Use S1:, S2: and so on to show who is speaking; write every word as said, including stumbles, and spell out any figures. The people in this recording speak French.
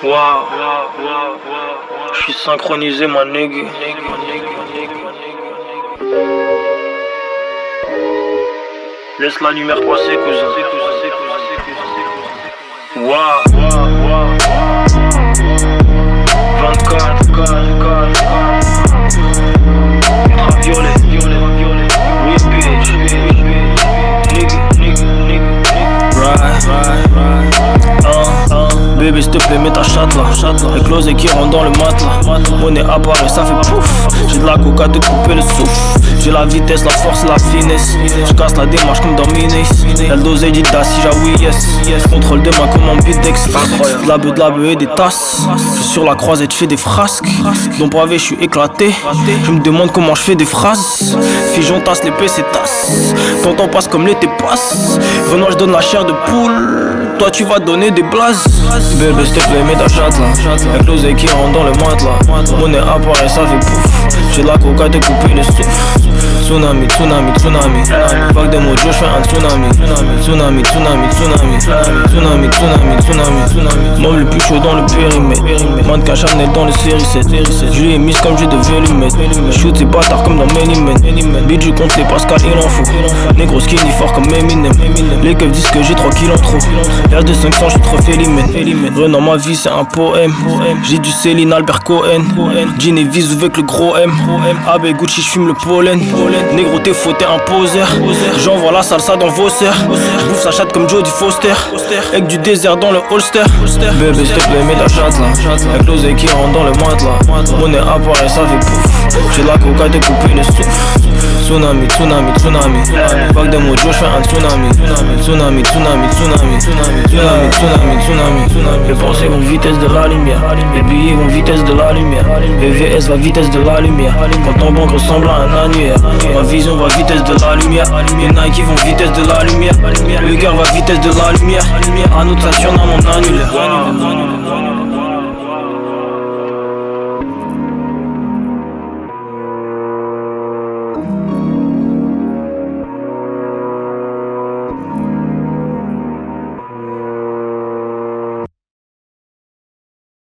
S1: Waouh, je suis synchronisé, ma nigga. Laisse la lumière passer, cousin. Waouh, vingt-quatre, ultraviolet, oui bitch, nigga, nigga, nigga, right, right, right. Bébé s'il te plaît mets ta chatte là, avec l'oseille qui rentre dans le matelas. Monnaie apparaît ça fait pouf. J'ai de la coca te couper le souffle. J'ai la vitesse, la force et la finesse. Je casse la démarche comme dans Minis. Y'a le dosé dit si j'ai oui yes. Contrôle de main comme en beatdex. De la beuh, de la beuh et des tasses. Je suis sur la croisette, je fais des frasques. Dans pavé je suis éclaté. Je me demande comment je fais des phrases. Figeon tasse l'épée c'est tasse. Ton temps passe comme l'été passe. Renoir je donne la chair de poule. Toi tu vas donner des blazes. Bébé s'il te plaît mets ta chatte là, avec l'oseille qui rentre dans le matelas. Monnaie apparaît ça fait pouf. J'ai de la coca te couper le souffle. Tsunami, tsunami, tsunami. Vague de mojo, j'fais un tsunami. Tsunami, tsunami, tsunami. Tsunami, tsunami, tsunami. Mob le plus chaud dans le périmètre. Mannequin Chanel dans le série sept. Je lui ai mise comme je devais lui mettre. Shoot ces bâtards comme dans Many Men. Beat je compte les Pascal il en faut. Négro skinny fort comme Eminem. Les keufs disent que j'ai trois kilos en trop. L'A de cinq cents j'suis trop félimène. Renan ma vie c'est un poème. J'ai du Céline Albert Cohen. Jean et Vise avec le gros M. A B Gucci j'fume le pollen. Négro t'es faux t'es un poseur. J'envoie la salsa dans vos serres. J'bouffe sa chatte comme Jodie Foster. Avec du désert dans le holster. Bébé s'il te plaît mets ta chatte là, avec l'oseille qui rentre dans le matelas. Monnaie apparaît ça fait pouf. J'ai la coca t'es coupé le souffle. Tsunami, tsunami, tsunami. Vague de mojo j'fais un tsunami. Tsunami, tsunami, tsunami. Tsunami, tsunami, tsunami. Les pensées vont vitesse de la lumière. Les billets vont vitesse de la lumière. V V S va vitesse de la lumière. Quand ton banque ressemble à un annuaire. Ma vision va vitesse de la lumière. Les Nike vont vitesse de la lumière. Le cœur va vitesse de la lumière. À nous de Saturne à mon annulaire.